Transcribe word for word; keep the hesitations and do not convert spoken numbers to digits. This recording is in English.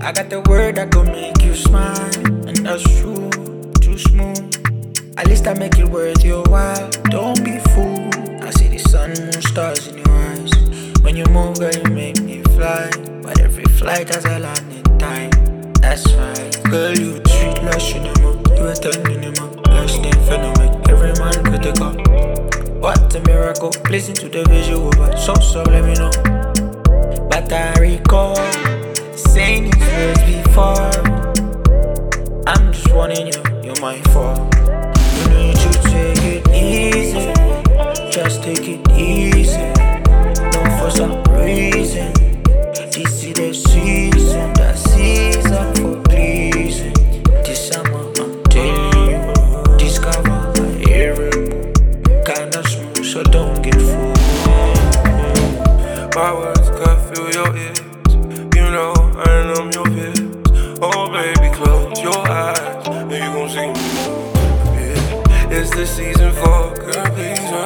I got the word that gon' make you smile, and that's true, too smooth. At least I make it worth your while. Don't be fooled. I see the sun, moon, stars in your eyes. When you move, girl, you make me fly. But every flight has a landing time. That's right. Girl, you sweet like cinema. You a ten minimum. Less than phenomenon. Every man critical. What a miracle. Listen to the visual, but so so let me know. But I recall saying these words before. I'm just wanting you, you're my fault. You need to take it easy. Just take it easy. No, for some reason this is the season, the season for pleasing. This summer I'm telling you, discover my area. Kinda smooth, so don't get fooled. My words can fill your ears. You know I numb your fears. Oh baby, close your eyes and you gon' see me. Yeah. It's the season for girl, please.